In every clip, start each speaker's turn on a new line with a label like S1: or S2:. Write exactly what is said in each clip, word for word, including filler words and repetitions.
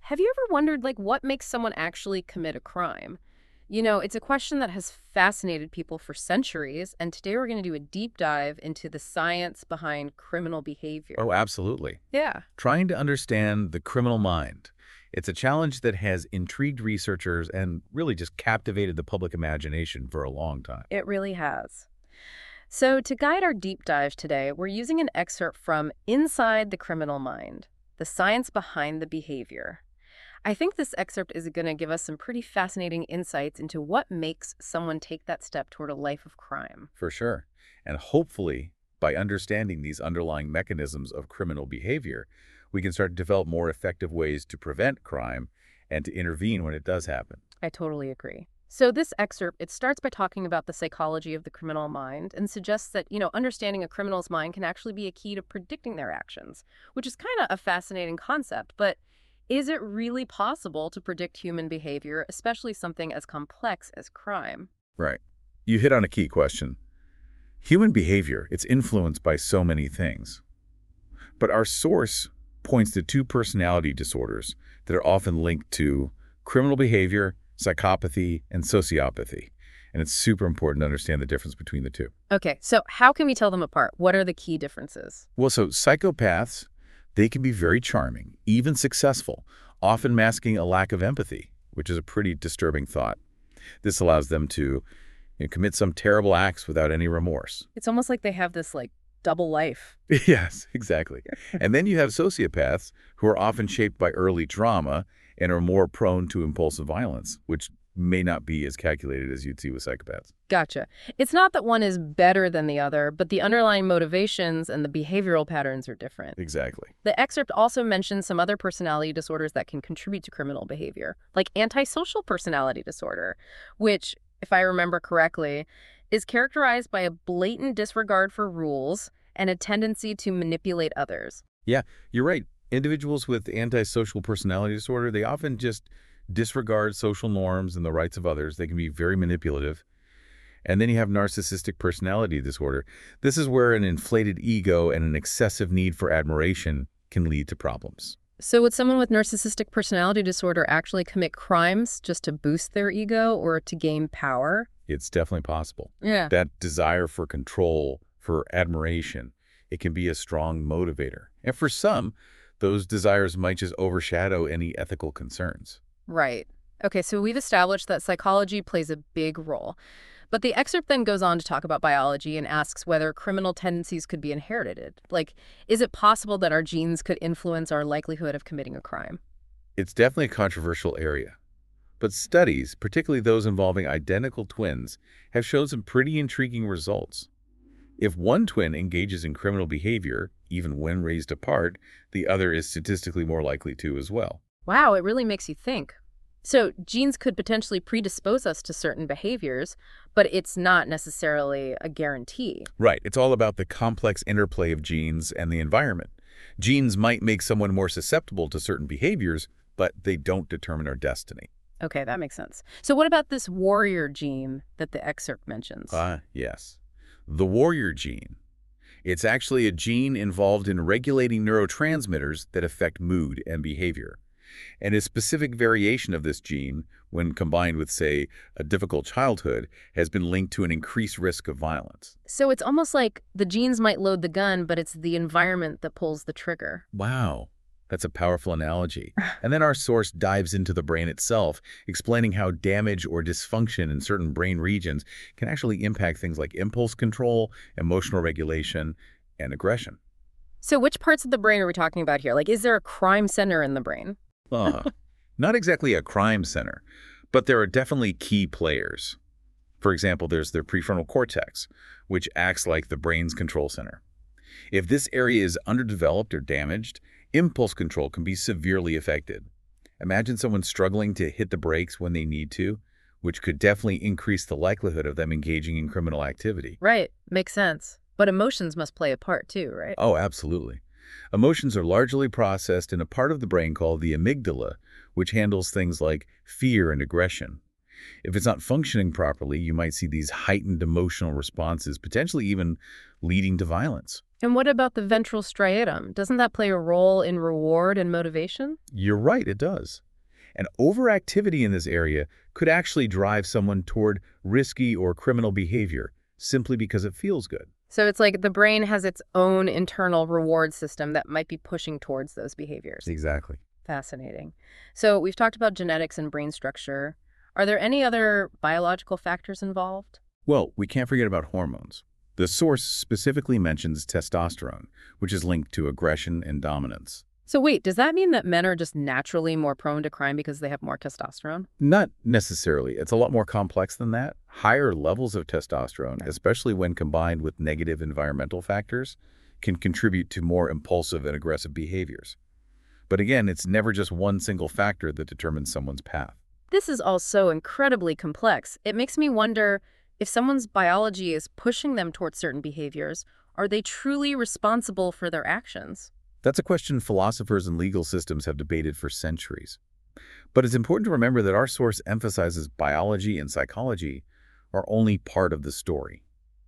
S1: Have you ever wondered, like, what makes someone actually commit a crime? You know, it's a question that has fascinated people for centuries, and today we're going to do a deep dive into the science behind criminal behavior.
S2: Oh, absolutely.
S1: Yeah,
S2: Trying to understand the criminal mind. It's a challenge that has intrigued researchers and really just captivated the public imagination for a long time.
S1: it really has. So, to guide our deep dive today, we're using an excerpt from Inside the Criminal Mind: The Science Behind the Behavior. I think this excerpt is going to give us some pretty fascinating insights into what makes someone take that step toward a life of crime.
S2: For sure. And hopefully, by understanding these underlying mechanisms of criminal behavior, we can start to develop more effective ways to prevent crime and to intervene when it does happen.
S1: I totally agree. So this excerpt, it starts by talking about the psychology of the criminal mind and suggests that, you know, understanding a criminal's mind can actually be a key to predicting their actions, which is kind of a fascinating concept. But is it really possible to predict human behavior, especially something as complex as crime?
S2: Right. You hit on a key question. Human behavior, it's influenced by so many things. But our source points to two personality disorders that are often linked to criminal behavior, psychopathy, and sociopathy. And it's super important to understand the difference between the two.
S1: Okay, so how can we tell them apart? What are the key differences?
S2: Well, so psychopaths, they can be very charming, even successful, often masking a lack of empathy, which is a pretty disturbing thought. This allows them to you know, commit some terrible acts without any remorse.
S1: It's almost like they have this, like, double life.
S2: Yes, exactly. And then you have sociopaths who are often shaped by early trauma and are more prone to impulsive violence, which may not be as calculated as you'd see with psychopaths.
S1: Gotcha. It's not that one is better than the other, but the underlying motivations and the behavioral patterns are different.
S2: Exactly.
S1: The excerpt also mentions some other personality disorders that can contribute to criminal behavior, like antisocial personality disorder, which, if I remember correctly, is characterized by a blatant disregard for rules and a tendency to manipulate others.
S2: Yeah, you're right. Individuals with antisocial personality disorder, they often just disregard social norms and the rights of others. They can be very manipulative. And then you have narcissistic personality disorder. This is where an inflated ego and an excessive need for admiration can lead to problems.
S1: So would someone with narcissistic personality disorder actually commit crimes just to boost their ego or to gain power?
S2: It's definitely possible.
S1: Yeah.
S2: That desire for control, for admiration, it can be a strong motivator. And for some, those desires might just overshadow any ethical concerns.
S1: Right. Okay, so we've established that psychology plays a big role. But the excerpt then goes on to talk about biology and asks whether criminal tendencies could be inherited. Like, is it possible that our genes could influence our likelihood of committing a crime?
S2: It's definitely a controversial area. But studies, particularly those involving identical twins, have shown some pretty intriguing results. If one twin engages in criminal behavior, even when raised apart, the other is statistically more likely to as well.
S1: Wow, it really makes you think. So genes could potentially predispose us to certain behaviors, but it's not necessarily a guarantee.
S2: Right. It's all about the complex interplay of genes and the environment. Genes might make someone more susceptible to certain behaviors, but they don't determine our destiny.
S1: Okay, that makes sense. So what about this warrior gene that the excerpt mentions?
S2: Ah, yes. The warrior gene. It's actually a gene involved in regulating neurotransmitters that affect mood and behavior. And a specific variation of this gene, when combined with, say, a difficult childhood, has been linked to an increased risk of violence.
S1: So it's almost like the genes might load the gun, but it's the environment that pulls the trigger.
S2: Wow, that's a powerful analogy. And then our source dives into the brain itself, explaining how damage or dysfunction in certain brain regions can actually impact things like impulse control, emotional regulation, and aggression.
S1: So which parts of the brain are we talking about here? Like, is there a crime center in the brain?
S2: Uh, not exactly a crime center, but there are definitely key players. For example, there's the prefrontal cortex, which acts like the brain's control center. If this area is underdeveloped or damaged, impulse control can be severely affected. Imagine someone struggling to hit the brakes when they need to, which could definitely increase the likelihood of them engaging in criminal activity.
S1: Right, makes sense. But emotions must play a part too, right?
S2: Oh, absolutely. Emotions are largely processed in a part of the brain called the amygdala, which handles things like fear and aggression. If it's not functioning properly, you might see these heightened emotional responses, potentially even leading to violence.
S1: And what about the ventral striatum? Doesn't that play a role in reward and motivation?
S2: You're right, it does. And overactivity in this area could actually drive someone toward risky or criminal behavior simply because it feels good.
S1: So it's like the brain has its own internal reward system that might be pushing towards those behaviors.
S2: Exactly.
S1: Fascinating. So we've talked about genetics and brain structure. Are there any other biological factors involved?
S2: Well, we can't forget about hormones. The source specifically mentions testosterone, which is linked to aggression and dominance.
S1: So wait, does that mean that men are just naturally more prone to crime because they have more testosterone?
S2: Not necessarily. It's a lot more complex than that. Higher levels of testosterone, especially when combined with negative environmental factors, can contribute to more impulsive and aggressive behaviors. But again, it's never just one single factor that determines someone's path.
S1: This is all so incredibly complex. It makes me wonder, if someone's biology is pushing them towards certain behaviors, are they truly responsible for their actions?
S2: That's a question philosophers and legal systems have debated for centuries. But it's important to remember that our source emphasizes biology and psychology are only part of the story.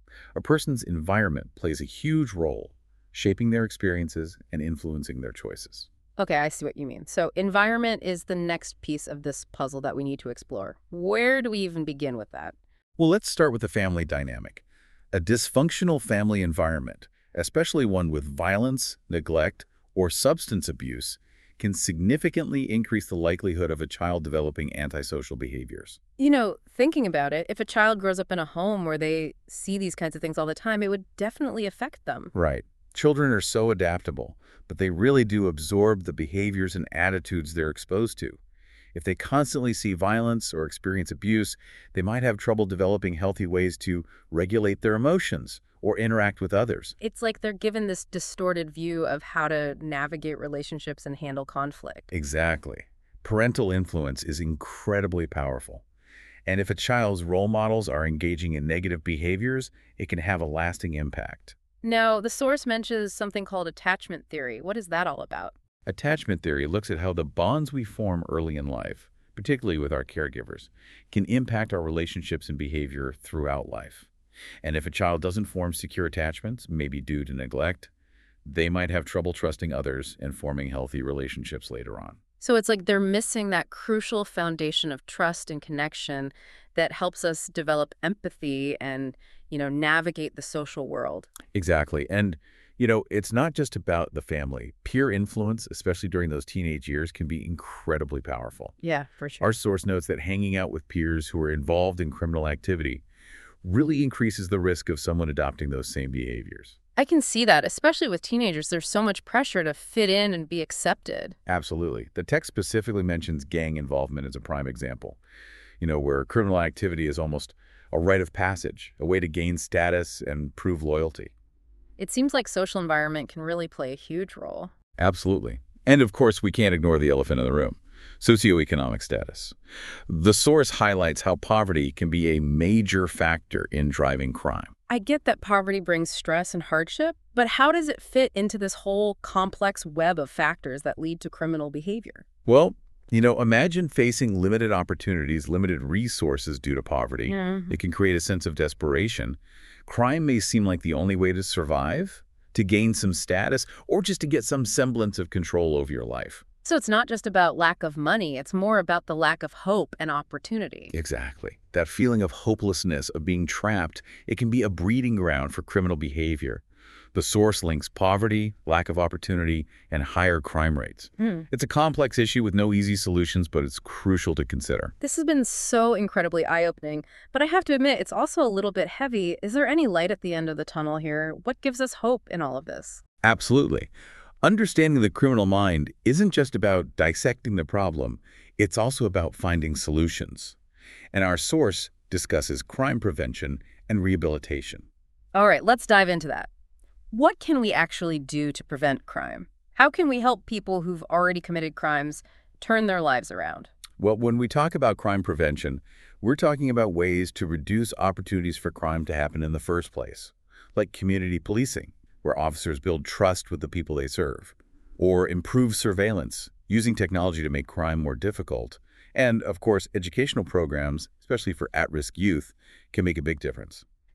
S2: A person's environment plays a huge role, shaping their experiences and influencing their choices.
S1: Okay, I see what you mean. So environment is the next piece of this puzzle that we need to explore. Where do we even begin with that?
S2: Well, let's start with the family dynamic. A dysfunctional family environment, especially one with violence, neglect, or substance abuse, can significantly increase the likelihood of a child developing antisocial behaviors.
S1: You know, thinking about it, if a child grows up in a home where they see these kinds of things all the time, it would definitely affect them.
S2: Right. Children are so adaptable, but they really do absorb the behaviors and attitudes they're exposed to. If they constantly see violence or experience abuse, they might have trouble developing healthy ways to regulate their emotions or interact with others.
S1: It's like they're given this distorted view of how to navigate relationships and handle conflict.
S2: Exactly. Parental influence is incredibly powerful. And if a child's role models are engaging in negative behaviors, it can have a lasting impact.
S1: Now, the source mentions something called attachment theory. What is that all about?
S2: Attachment theory looks at how the bonds we form early in life, particularly with our caregivers, can impact our relationships and behavior throughout life. And if a child doesn't form secure attachments, maybe due to neglect, they might have trouble trusting others and forming healthy relationships later on.
S1: So it's like they're missing that crucial foundation of trust and connection that helps us develop empathy and, you know, navigate the social world.
S2: Exactly. And, you know, it's not just about the family. Peer influence, especially during those teenage years, can be incredibly powerful.
S1: Yeah, for sure.
S2: Our source notes that hanging out with peers who are involved in criminal activity really increases the risk of someone adopting those same behaviors.
S1: I can see that, especially with teenagers. There's so much pressure to fit in and be accepted.
S2: Absolutely. The text specifically mentions gang involvement as a prime example, you know, where criminal activity is almost a rite of passage, a way to gain status and prove loyalty.
S1: It seems like social environment can really play a huge role.
S2: Absolutely. And of course, we can't ignore the elephant in the room, socioeconomic status. The source highlights how poverty can be a major factor in driving crime.
S1: I get that poverty brings stress and hardship, but how does it fit into this whole complex web of factors that lead to criminal behavior?
S2: Well, you know, imagine facing limited opportunities, limited resources due to poverty.
S1: Mm-hmm.
S2: It can create a sense of desperation. Crime may seem like the only way to survive, to gain some status, or just to get some semblance of control over your life.
S1: So it's not just about lack of money, it's more about the lack of hope and opportunity.
S2: Exactly. That feeling of hopelessness, of being trapped, it can be a breeding ground for criminal behavior. The source links poverty, lack of opportunity, and higher crime rates.
S1: Hmm.
S2: It's a complex issue with no easy solutions, but it's crucial to consider.
S1: This has been so incredibly eye-opening, but I have to admit, it's also a little bit heavy. Is there any light at the end of the tunnel here? What gives us hope in all of this?
S2: Absolutely. Understanding the criminal mind isn't just about dissecting the problem, it's also about finding solutions. And our source discusses crime prevention and rehabilitation.
S1: All right, let's dive into that. What can we actually do to prevent crime? How can we help people who've already committed crimes turn their lives around?
S2: Well, when we talk about crime prevention, we're talking about ways to reduce opportunities for crime to happen in the first place, like community policing, where officers build trust with the people they serve, or improve surveillance, using technology to make crime more difficult. And, of course, educational programs, especially for at-risk youth, can make a big difference.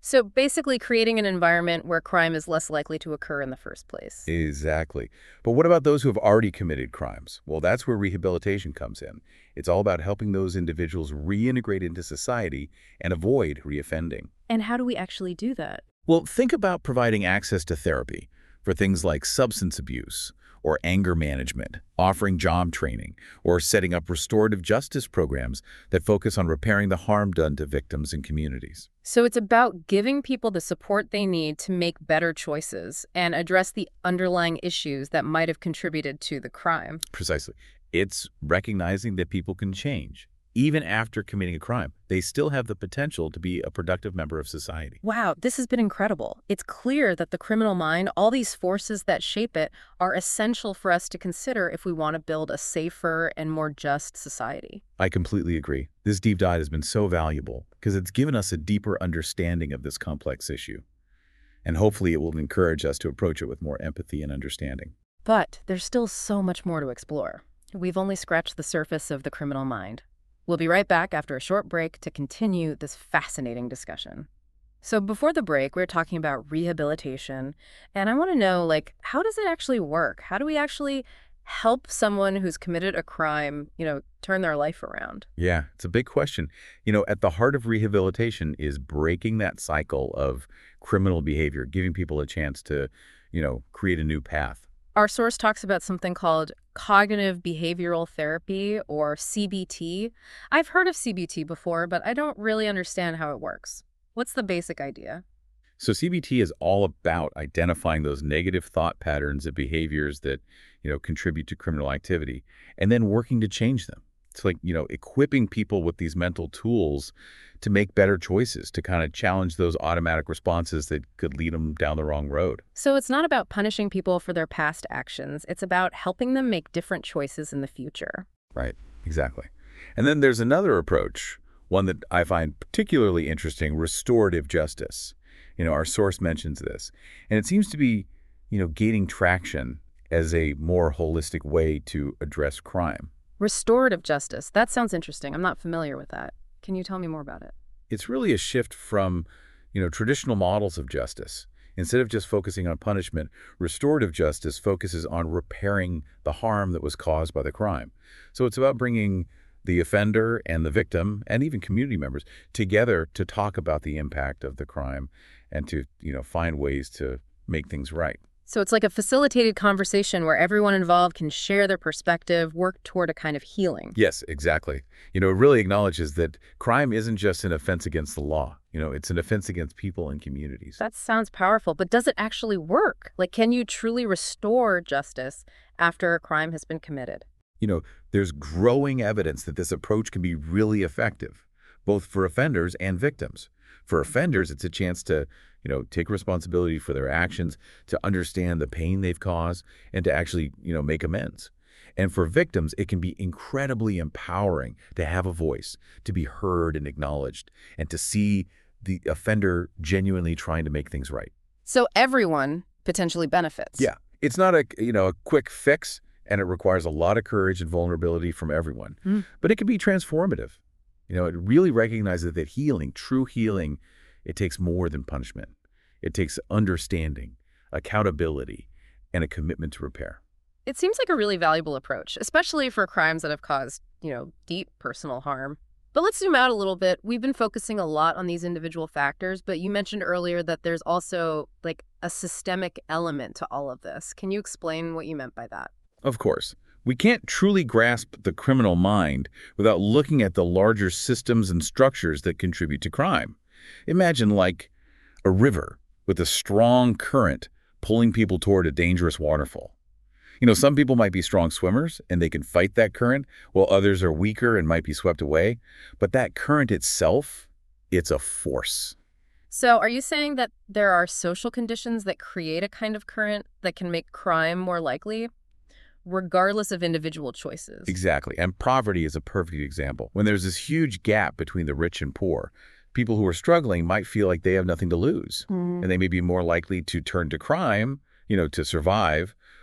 S1: So basically creating an environment where crime is less likely to occur in the first place.
S2: Exactly. But what about those who have already committed crimes? Well, that's where rehabilitation comes in. It's all about helping those individuals reintegrate into society and avoid reoffending.
S1: And how do we actually do that?
S2: Well, think about providing access to therapy for things like substance abuse or anger management, offering job training, or setting up restorative justice programs that focus on repairing the harm done to victims and communities.
S1: So it's about giving people the support they need to make better choices and address the underlying issues that might have contributed to the crime.
S2: Precisely. It's recognizing that people can change. Even after committing a crime, they still have the potential to be a productive member of society.
S1: Wow, this has been incredible. It's clear that the criminal mind, all these forces that shape it, are essential for us to consider if we want to build a safer and more just society.
S2: I completely agree. This deep dive has been so valuable because it's given us a deeper understanding of this complex issue. And hopefully it will encourage us to approach it with more empathy and understanding.
S1: But there's still so much more to explore. We've only scratched the surface of the criminal mind. We'll be right back after a short break to continue this fascinating discussion. So before the break, we were talking about rehabilitation, and I want to know, like, how does it actually work? How do we actually help someone who's committed a crime, you know, turn their life around?
S2: Yeah, it's a big question. You know, at the heart of rehabilitation is breaking that cycle of criminal behavior, giving people a chance to, you know, create a new path.
S1: Our source talks about something called cognitive behavioral therapy, or C B T. I've heard of C B T before, but I don't really understand how it works. What's the basic idea?
S2: So C B T is all about identifying those negative thought patterns and behaviors that, you know, contribute to criminal activity and then working to change them. It's like, you know, equipping people with these mental tools to make better choices, to kind of challenge those automatic responses that could lead them down the wrong road.
S1: So it's not about punishing people for their past actions. It's about helping them make different choices in the future.
S2: Right, exactly. And then there's another approach, one that I find particularly interesting, restorative justice. You know, our source mentions this. And it seems to be, you know, gaining traction as a more holistic way to address crime.
S1: Restorative justice. That sounds interesting. I'm not familiar with that. Can you tell me more about it?
S2: It's really a shift from, you know, traditional models of justice. Instead of just focusing on punishment, restorative justice focuses on repairing the harm that was caused by the crime. So it's about bringing the offender and the victim and even community members together to talk about the impact of the crime and to, you know, find ways to make things right.
S1: So it's like a facilitated conversation where everyone involved can share their perspective, work toward a kind of healing.
S2: Yes, exactly. You know, it really acknowledges that crime isn't just an offense against the law. You know, it's an offense against people and communities.
S1: That sounds powerful, but does it actually work? Like, can you truly restore justice after a crime has been committed?
S2: You know, there's growing evidence that this approach can be really effective, both for offenders and victims. For offenders, it's a chance to, you know, take responsibility for their actions, to understand the pain they've caused, and to actually, you know, make amends. And for victims, it can be incredibly empowering to have a voice, to be heard and acknowledged, and to see the offender genuinely trying to make things right.
S1: So everyone potentially benefits.
S2: Yeah. It's not a, you know, a quick fix, and it requires a lot of courage and vulnerability from everyone.
S1: Mm.
S2: But it can be transformative. You know, it really recognizes that healing, true healing, it takes more than punishment. It takes understanding, accountability, and a commitment to repair.
S1: It seems like a really valuable approach, especially for crimes that have caused, you know, deep personal harm. But let's zoom out a little bit. We've been focusing a lot on these individual factors, but you mentioned earlier that there's also like a systemic element to all of this. Can you explain what you meant by that?
S2: Of course. We can't truly grasp the criminal mind without looking at the larger systems and structures that contribute to crime. Imagine like a river with a strong current pulling people toward a dangerous waterfall. You know, some people might be strong swimmers and they can fight that current, while others are weaker and might be swept away. But that current itself, it's a force.
S1: So are you saying that there are social conditions that create a kind of current that can make crime more likely, regardless of individual choices?
S2: Exactly. And poverty is a perfect example. When there's this huge gap between the rich and poor, people who are struggling might feel like they have nothing to lose.
S1: Mm.
S2: And they may be more likely to turn to crime, you know, to survive,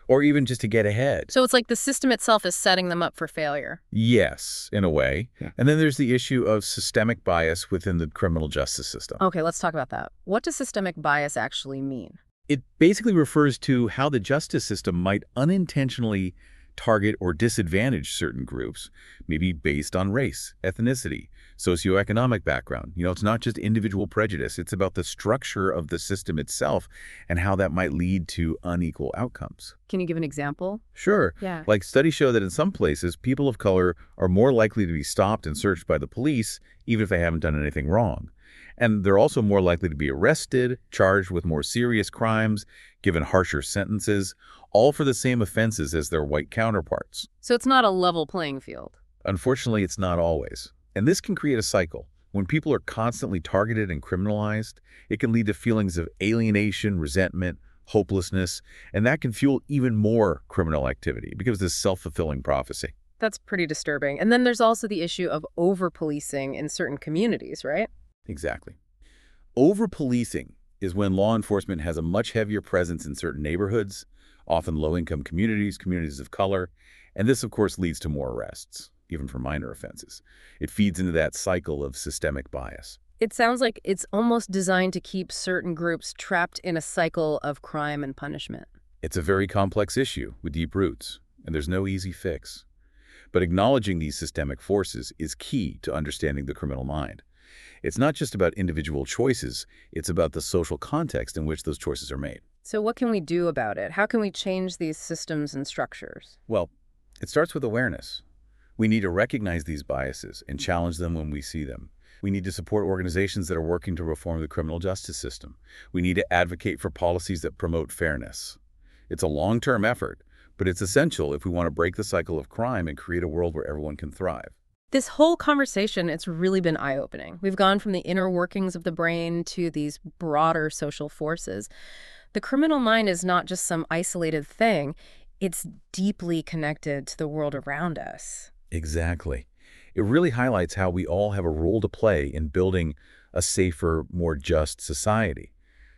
S2: or even just to get ahead.
S1: So it's like the system itself is setting them up for failure.
S2: Yes, in a way.
S3: Yeah.
S2: And then there's the issue of systemic bias within the criminal justice system.
S1: Okay, let's talk about that. What does systemic bias actually mean?
S2: It basically refers to how the justice system might unintentionally target or disadvantage certain groups, maybe based on race, ethnicity, socioeconomic background. You know, it's not just individual prejudice. It's about the structure of the system itself and how that might lead to unequal outcomes.
S1: Can you give an example?
S2: Sure.
S1: Yeah.
S2: Like studies show that in some places, people of color are more likely to be stopped and searched by the police, even if they haven't done anything wrong. And they're also more likely to be arrested, charged with more serious crimes, given harsher sentences, all for the same offenses as their white counterparts.
S1: So it's not a level playing field.
S2: Unfortunately, it's not always. And this can create a cycle. When people are constantly targeted and criminalized, it can lead to feelings of alienation, resentment, hopelessness, and that can fuel even more criminal activity because this self-fulfilling prophecy.
S1: That's pretty disturbing. And then there's also the issue of over-policing in certain communities, right?
S2: Exactly. Over-policing is when law enforcement has a much heavier presence in certain neighborhoods, often low-income communities, communities of color, and this, of course, leads to more arrests, even for minor offenses. It feeds into that cycle of systemic bias.
S1: It sounds like it's almost designed to keep certain groups trapped in a cycle of crime and punishment.
S2: It's a very complex issue with deep roots, and there's no easy fix. But acknowledging these systemic forces is key to understanding the criminal mind. It's not just about individual choices, it's about the social context in which those choices are made.
S1: So what can we do about it? How can we change these systems and structures?
S2: Well, it starts with awareness. We need to recognize these biases and challenge them when we see them. We need to support organizations that are working to reform the criminal justice system. We need to advocate for policies that promote fairness. It's a long-term effort, but it's essential if we want to break the cycle of crime and create a world where everyone can thrive.
S1: This whole conversation, it's really been eye-opening. We've gone from the inner workings of the brain to these broader social forces. The criminal mind is not just some isolated thing. It's deeply connected to the world around us.
S2: Exactly. It really highlights how we all have a role to play in building a safer, more just society.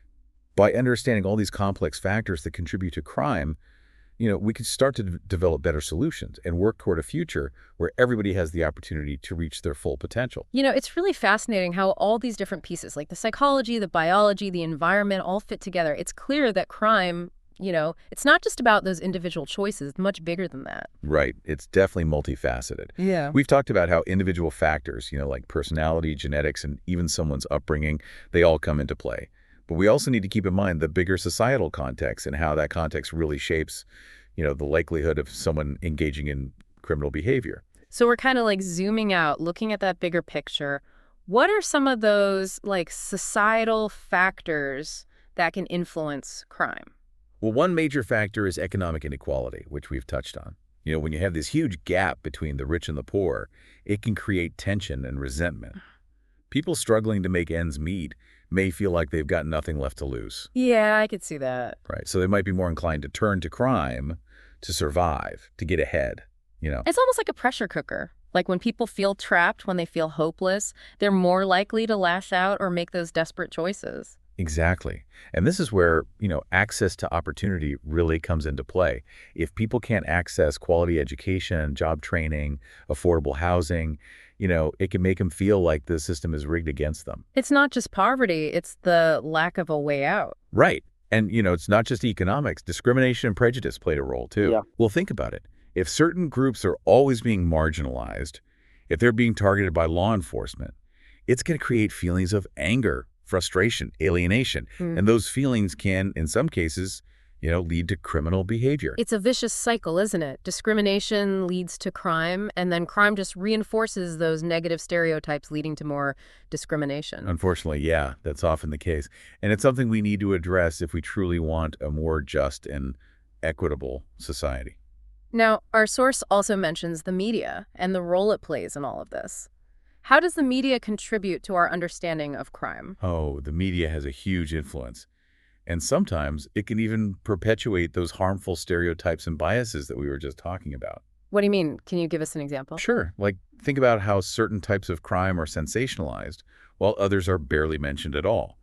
S2: By understanding all these complex factors that contribute to crime, you know, we can start to d- develop better solutions and work toward a future where everybody has the opportunity to reach their full potential.
S1: You know, it's really fascinating how all these different pieces, like the psychology, the biology, the environment, all fit together. It's clear that crime, you know, it's not just about those individual choices, it's much bigger than that.
S2: Right. It's definitely multifaceted.
S1: Yeah.
S2: We've talked about how individual factors, you know, like personality, genetics, and even someone's upbringing, they all come into play. But we also need to keep in mind the bigger societal context and how that context really shapes, you know, the likelihood of someone engaging in criminal behavior.
S1: So we're kind of like zooming out, looking at that bigger picture. What are some of those like societal factors that can influence crime?
S2: Well, one major factor is economic inequality, which we've touched on. You know, when you have this huge gap between the rich and the poor, it can create tension and resentment. People struggling to make ends meet may feel like they've got nothing left to lose.
S1: Yeah, I could see that.
S2: Right. So they might be more inclined to turn to crime to survive, to get ahead, you know.
S1: It's almost like a pressure cooker. Like when people feel trapped, when they feel hopeless, they're more likely to lash out or make those desperate choices.
S2: Exactly. And this is where, you know, access to opportunity really comes into play. If people can't access quality education, job training, affordable housing, you know, it can make them feel like the system is rigged against them.
S1: It's not just poverty, it's the lack of a way out.
S2: Right. And, you know, it's not just economics. Discrimination and prejudice played a role, too.
S3: Yeah.
S2: Well, think about it. If certain groups are always being marginalized, if they're being targeted by law enforcement, it's going to create feelings of anger, frustration, alienation.
S1: Mm.
S2: And those feelings can, in some cases, you know, lead to criminal behavior.
S1: It's a vicious cycle, isn't it? Discrimination leads to crime, and then crime just reinforces those negative stereotypes, leading to more discrimination.
S2: Unfortunately, yeah, that's often the case. And it's something we need to address if we truly want a more just and equitable society.
S1: Now, our source also mentions the media and the role it plays in all of this. How does the media contribute to our understanding of crime?
S2: Oh, the media has a huge influence. And sometimes it can even perpetuate those harmful stereotypes and biases that we were just talking about.
S1: What do you mean? Can you give us an example?
S2: Sure. Like, think about how certain types of crime are sensationalized, while others are barely mentioned at all.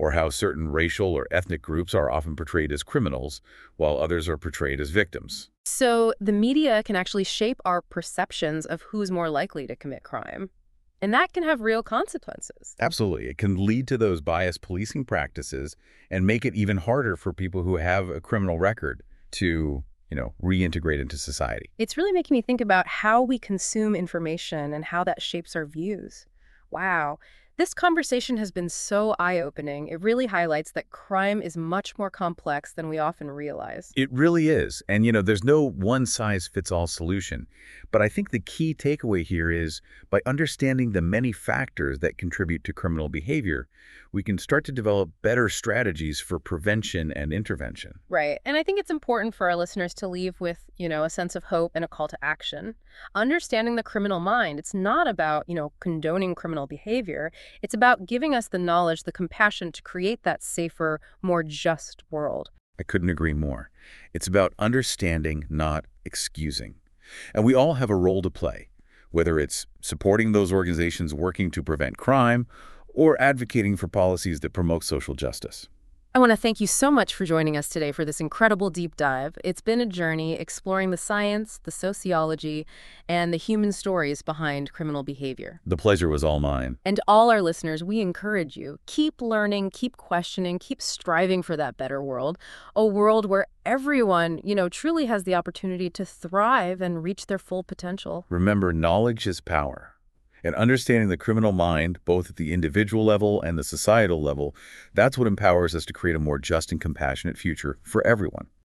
S2: or how certain racial or ethnic groups are often portrayed as criminals, while others are portrayed as victims.
S1: So the media can actually shape our perceptions of who's more likely to commit crime. And that can have real consequences.
S2: Absolutely. It can lead to those biased policing practices and make it even harder for people who have a criminal record to, you know, reintegrate into society.
S1: It's really making me think about how we consume information and how that shapes our views. Wow. This conversation has been so eye-opening. It really highlights that crime is much more complex than we often realize.
S2: It really is. And, you know, there's no one-size-fits-all solution. But I think the key takeaway here is by understanding the many factors that contribute to criminal behavior, we can start to develop better strategies for prevention and intervention.
S1: Right. And I think it's important for our listeners to leave with, you know, a sense of hope and a call to action. Understanding the criminal mind, it's not about, you know, condoning criminal behavior. It's about giving us the knowledge, the compassion to create that safer, more just world.
S2: I couldn't agree more. It's about understanding, not excusing. And we all have a role to play, whether it's supporting those organizations working to prevent crime or advocating for policies that promote social justice.
S1: I want to thank you so much for joining us today for this incredible deep dive. It's been a journey exploring the science, the sociology, and the human stories behind criminal behavior.
S2: The pleasure was all mine.
S1: And all our listeners, we encourage you, keep learning, keep questioning, keep striving for that better world, a world where everyone, you know, truly has the opportunity to thrive and reach their full potential.
S2: Remember, knowledge is power. And understanding the criminal mind, both at the individual level and the societal level, that's what empowers us to create a more just and compassionate future for everyone.